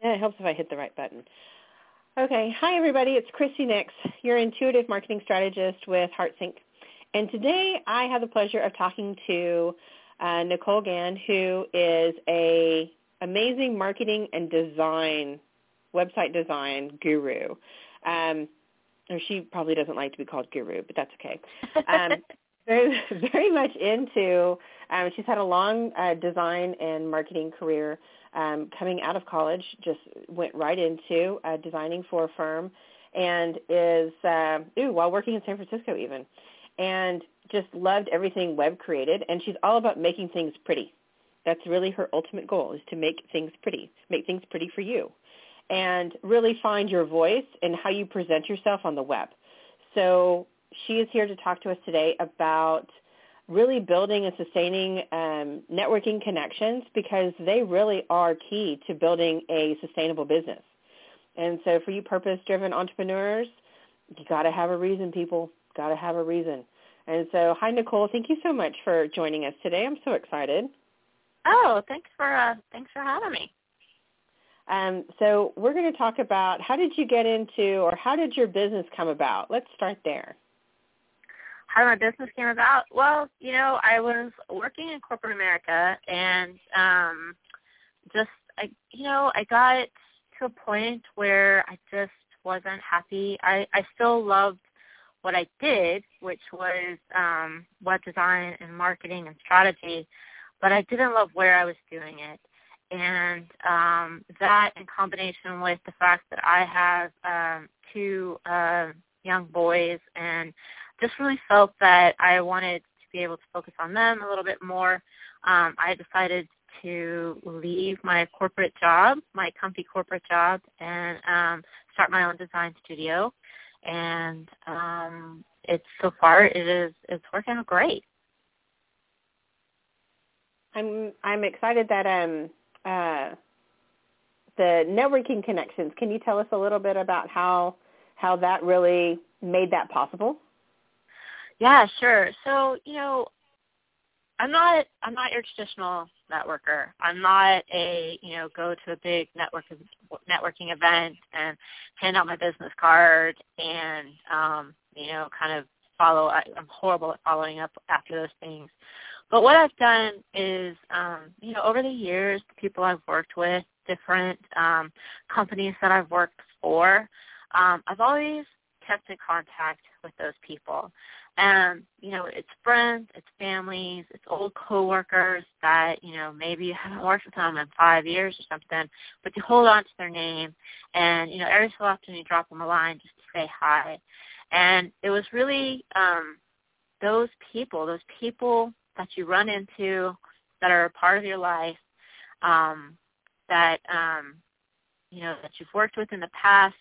Yeah, it helps if I hit the right button. Okay. Hi, everybody. It's Christy Nix, your intuitive marketing strategist with HeartSync. And today I have the pleasure of talking to Nicole Gann, who is a amazing marketing and design, website design guru. Or she probably doesn't like to be called guru, but that's okay. Very, very much into, she's had a long design and marketing career. Coming out of college, just went right into designing for a firm, and is, while working in San Francisco even, and just loved everything web created, and she's all about making things pretty. That's really her ultimate goal, is to make things pretty for you, and really find your voice in how you present yourself on the web. So she is here to talk to us today about really building and sustaining networking connections, because they really are key to building a sustainable business. And so for you purpose-driven entrepreneurs, you got to have a reason, people. Got to have a reason. And so, hi, Nicole. Thank you so much for joining us today. I'm so excited. Oh, thanks for having me. So we're going to talk about, how did you get into, or how did your business come about? Let's start there. How my business came about? Well, I was working in corporate America, and I got to a point where I just wasn't happy. I still loved what I did, which was web design and marketing and strategy, but I didn't love where I was doing it. And that, in combination with the fact that I have two young boys, and just really felt that I wanted to be able to focus on them a little bit more, I decided to leave my corporate job, my comfy corporate job, and start my own design studio. And it's working out great. I'm excited that the networking connections. Can you tell us a little bit about how that really made that possible? Yeah, sure. So, I'm not your traditional networker. I'm not a, go to a big networking event and hand out my business card and, kind of follow. I'm horrible at following up after those things. But what I've done is, over the years, the people I've worked with, different companies that I've worked for, I've always kept in contact with those people. And, it's friends, it's families, it's old coworkers that, maybe you haven't worked with them in 5 years or something, but you hold on to their name, and, every so often you drop them a line just to say hi. And it was really those people that you run into that are a part of your life, that you've worked with in the past.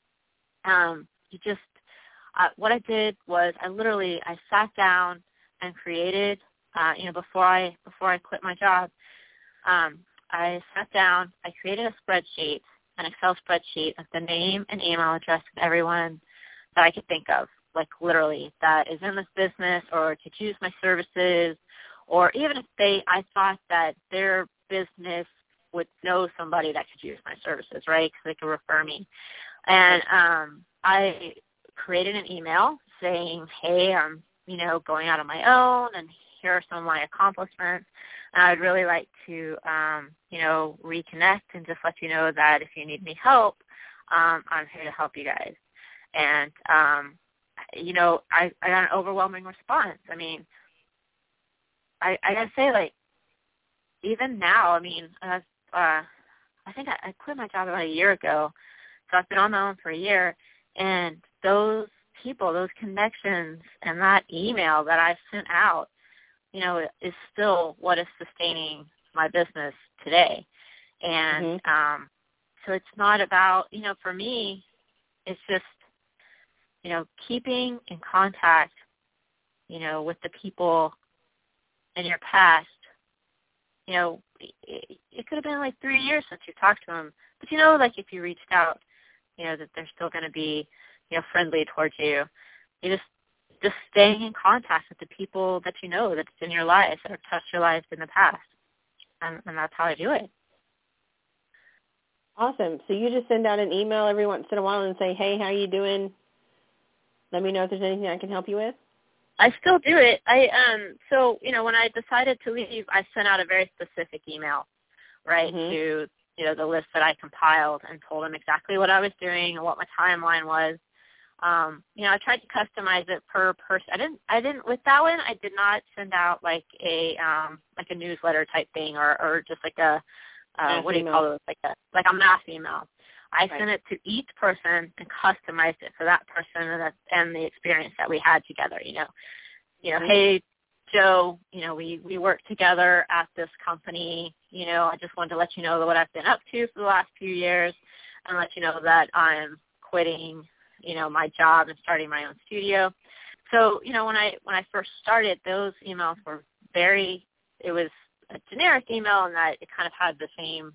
What I did was I sat down and created, before I quit my job, I sat down, I created a spreadsheet, an Excel spreadsheet of the name and email address of everyone that I could think of, like literally, that is in this business or could use my services, or even if I thought that their business would know somebody that could use my services, right, because they could refer me. And I created an email saying, hey, I'm, going out on my own, and here are some of my accomplishments. And I'd really like to, reconnect and just let you know that if you need any help, I'm here to help you guys. And, I got an overwhelming response. I mean, I got to say, even now, I think I quit my job about a year ago, so I've been on my own for a year, and those people, those connections, and that email that I sent out, is still what is sustaining my business today. And so it's not about, for me, it's just, keeping in contact, with the people in your past. It could have been 3 years since you talked to them, but if you reached out, that they're still going to be, friendly towards you. You just staying in contact with the people that that's in your life, that have touched your life in the past. And that's how I do it. Awesome. So you just send out an email every once in a while and say, hey, how you doing? Let me know if there's anything I can help you with. I still do it. So, when I decided to leave, I sent out a very specific email, right, to, the list that I compiled and told them exactly what I was doing and what my timeline was. I tried to customize it per person. I didn't with that one. I did not send out like a newsletter type thing or just like a what do you call it? Like a mass email. I sent it to each person and customized it for that person and the experience that we had together. Hey, Joe, we work together at this company. I just wanted to let you know what I've been up to for the last few years and let you know that I'm quitting, my job and starting my own studio. So, when I first started, those emails were it was a generic email in that it kind of had the same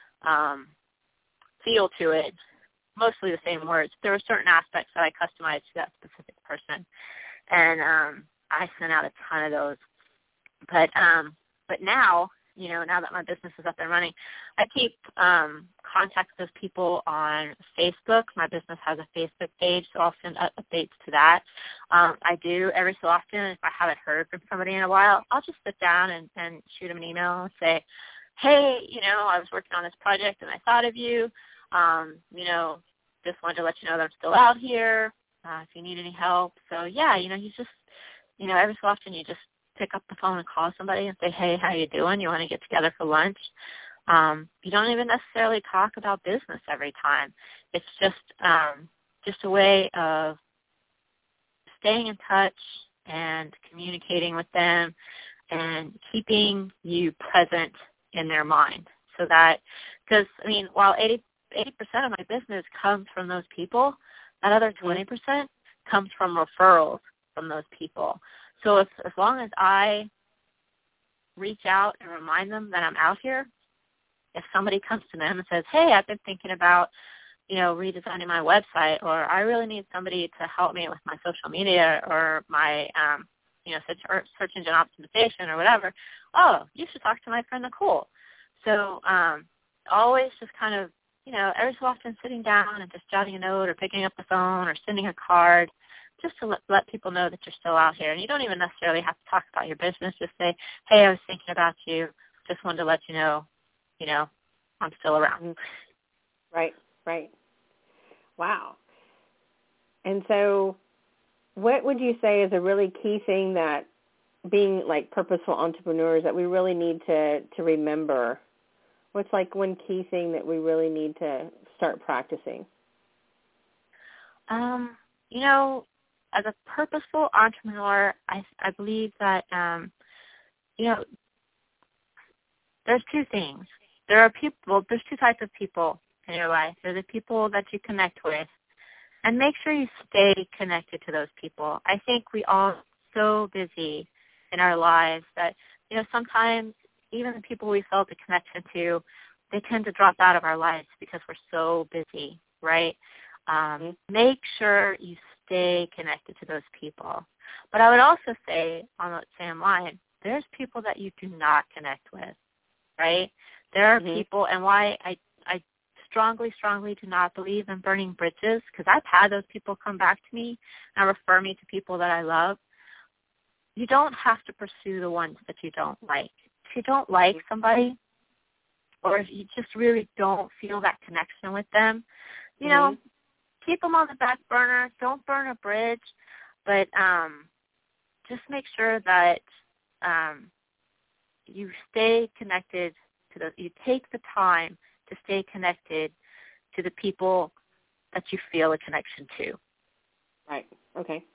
feel to it, mostly the same words. There were certain aspects that I customized to that specific person, and I sent out a ton of those. But now, now that my business is up and running, I keep contact with those people on Facebook. My business has a Facebook page, so I'll send updates to that. I do every so often, if I haven't heard from somebody in a while, I'll just sit down and shoot them an email and say, hey, I was working on this project and I thought of you. Just wanted to let you know that I'm still out here if you need any help. So, yeah, you just, every so often you just pick up the phone and call somebody and say, hey, how you doing? You want to get together for lunch? You don't even necessarily talk about business every time. It's just a way of staying in touch and communicating with them and keeping you present in their mind. So that, because, while 80% of my business comes from those people, that other 20% comes from referrals from those people. So as long as I reach out and remind them that I'm out here, if somebody comes to them and says, hey, I've been thinking about, redesigning my website, or I really need somebody to help me with my social media or my, search engine optimization or whatever, oh, you should talk to my friend Nicole. So always just kind of, every so often sitting down and just jotting a note or picking up the phone or sending a card just to let people know that you're still out here. And you don't even necessarily have to talk about your business. Just say, hey, I was thinking about you. Just wanted to let you know, I'm still around. Right. Wow. And so what would you say is a really key thing that being like purposeful entrepreneurs that we really need to remember? What's like one key thing that we really need to start practicing? As a purposeful entrepreneur, I believe that, there's two things. There's two types of people in your life. There are the people that you connect with, and make sure you stay connected to those people. I think we all are so busy in our lives that, sometimes even the people we felt a connection to, they tend to drop out of our lives because we're so busy, right? Make sure you stay connected to those people. But I would also say, on that same line, there's people that you do not connect with, right? There are people, and why I strongly do not believe in burning bridges, because I've had those people come back to me and refer me to people that I love. You don't have to pursue the ones that you don't like. If you don't like somebody, or if you just really don't feel that connection with them, keep them on the back burner. Don't burn a bridge, but just make sure that you stay connected to those. You take the time to stay connected to the people that you feel a connection to. Right. Okay.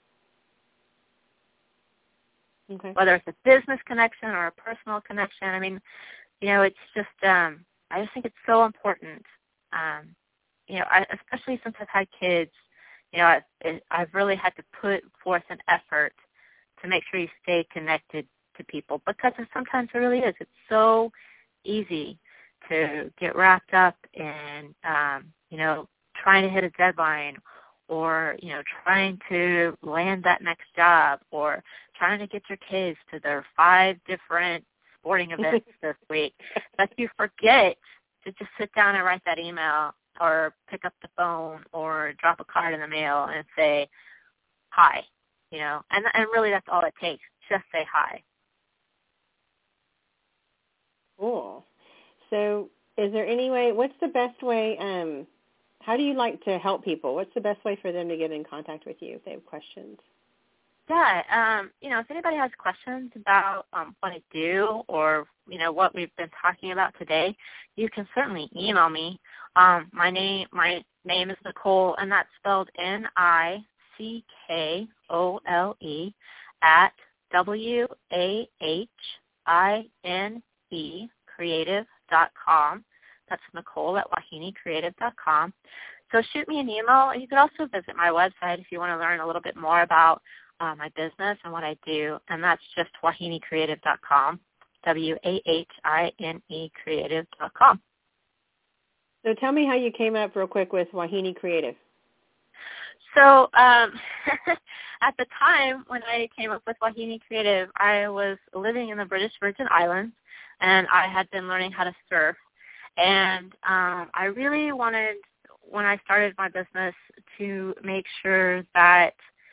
Whether it's a business connection or a personal connection, it's just, I just think it's so important. Especially since I've had kids, I've really had to put forth an effort to make sure you stay connected to people, because sometimes it really is. It's so easy to get wrapped up in, trying to hit a deadline, or, trying to land that next job, or trying to get your kids to their 5 different sporting events this week, that you forget to just sit down and write that email or pick up the phone or drop a card in the mail and say hi, and really that's all it takes. Just say hi. Cool. So is there any way, what's the best way, how do you like to help people? What's the best way for them to get in contact with you if they have questions? Yeah, if anybody has questions about what I do or, what we've been talking about today, you can certainly email me. My name is Nicole, and that's spelled Nickole at WAHINEcreative.com. That's Nicole at WAHINEcreative.com. So shoot me an email. You could also visit my website if you want to learn a little bit more about my business and what I do, and that's just WAHINEcreative.com, WAHINE creative.com. So tell me how you came up real quick with Wahine Creative. So at the time when I came up with Wahine Creative, I was living in the British Virgin Islands, and I had been learning how to surf. And I really wanted, when I started my business, to make sure that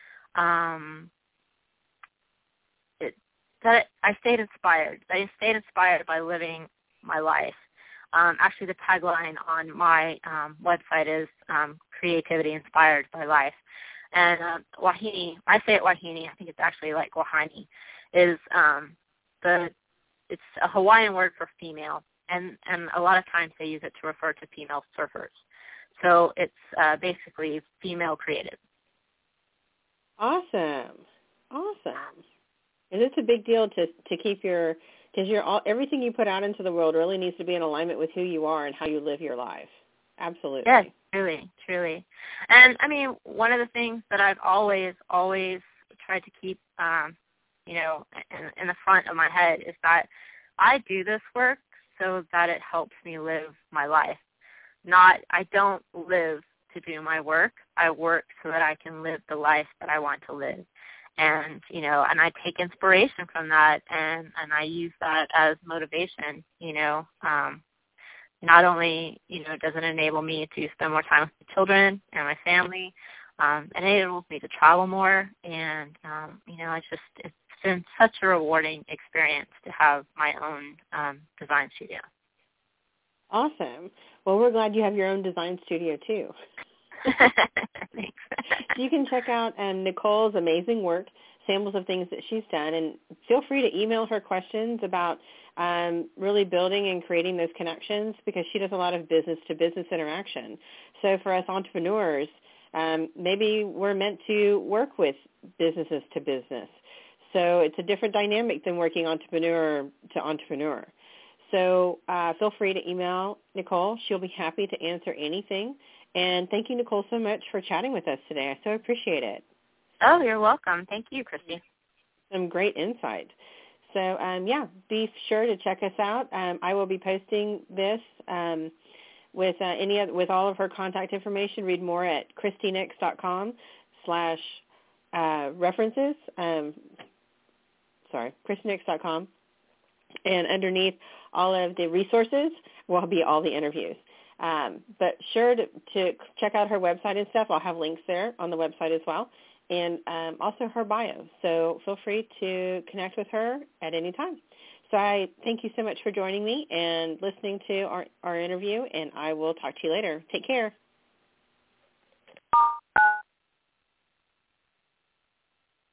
that I stayed inspired. I stayed inspired by living my life. Actually, the tagline on my website is creativity inspired by life. And Wahine, I say it Wahine, I think it's actually like Wahine, is it's a Hawaiian word for female, and a lot of times they use it to refer to female surfers. So it's basically female creative. Awesome. And it's a big deal to keep because everything you put out into the world really needs to be in alignment with who you are and how you live your life. Absolutely. Yes, truly. And I mean, one of the things that I've always tried to keep, in the front of my head is that I do this work so that it helps me live my life. I don't live to do my work. I work so that I can live the life that I want to live. And, and I take inspiration from that, and I use that as motivation, Not only, does it enable me to spend more time with my children and my family, it enables me to travel more, and, it's been such a rewarding experience to have my own design studio. Awesome. Well, we're glad you have your own design studio, too. Thanks. So you can check out Nicole's amazing work, samples of things that she's done, and feel free to email her questions about really building and creating those connections, because she does a lot of business-to-business interaction. So for us entrepreneurs, maybe we're meant to work with businesses to business. So it's a different dynamic than working entrepreneur to entrepreneur. So feel free to email Nicole. She'll be happy to answer anything. And thank you, Nicole, so much for chatting with us today. I so appreciate it. Oh, you're welcome. Thank you, Christy. Some great insight. So, be sure to check us out. I will be posting this with all of her contact information. Read more at christynix.com/references. christynix.com. And underneath all of the resources will be all the interviews. But sure to check out her website and stuff. I'll have links there on the website as well, and also her bio. So feel free to connect with her at any time. So I thank you so much for joining me and listening to our interview, and I will talk to you later. Take care.